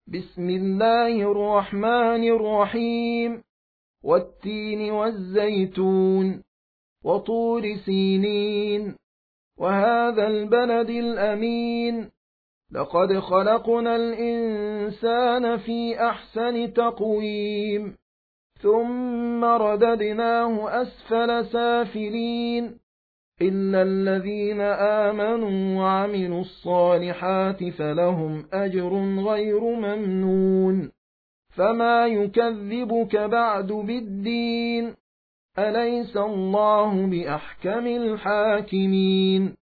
بسم الله الرحمن الرحيم والتين والزيتون وطور سينين وهذا البلد الأمين لقد خلقنا الإنسان في أحسن تقويم ثم رددناه أسفل سافلين إلا الذين آمنوا وعملوا الصالحات فلهم أجر غير ممنون فما يكذبك بعد بالدين أليس الله بأحكم الحاكمين